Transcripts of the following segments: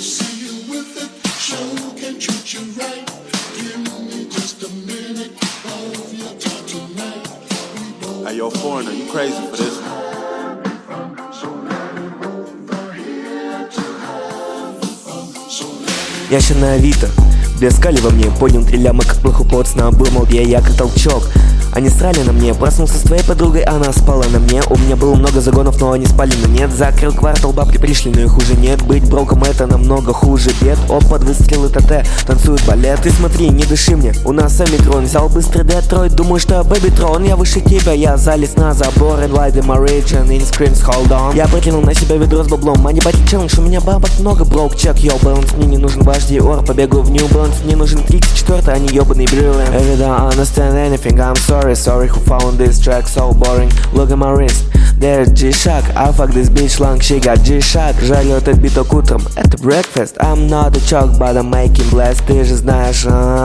Hey, yo, foreigner, you crazy for this one. Я ща на Авито, блескали во мне, поднял 3 ляма, как плохо поцно, обламал я как толчок. Они срали на мне, проснулся с твоей подругой, она спала на мне. У меня было много загонов, но они спали на нет. Закрыл квартал, бабки пришли, но их уже нет. Быть броком это намного хуже бед. Под выстрелы ТТ, танцует балет. Ты смотри, не дыши мне, у нас Омикрон. Взял быстрый Детройт, думаю, что Бэбитрон. Я выше тебя, я залез на забор. And why the marriage and in screams, hold on. Я прикинул на себя ведро с баблом. Money battle challenge, у меня бабок много, брок, чек, йо, баланс. Мне не нужен ваш Диор, побегу в New Balance. Мне нужен 34, а не ёбаный Brilliant. If you don't understand anything, I'm sorry who found this track so boring. Look at my wrist, there's G-Shock. I fuck this bitch long, she got G-Shock. Жарю этот биток утром, это breakfast. I'm not a chalk, but I'm making blast. Ты же знаешь,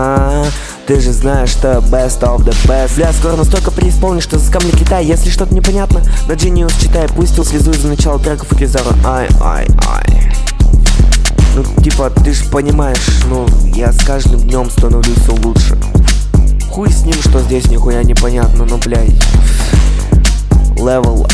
что best of the best. Бля, скоро настолько преисполнишь, что заскамли Китай. Если что-то непонятно, на Genius читай. Пустил слезу из-за начала треков и Кизара. Ай. Ну типа, ты ж понимаешь, я с каждым днем становлюсь все лучше. Хуй с ним, что здесь нихуя непонятно, но, блядь, level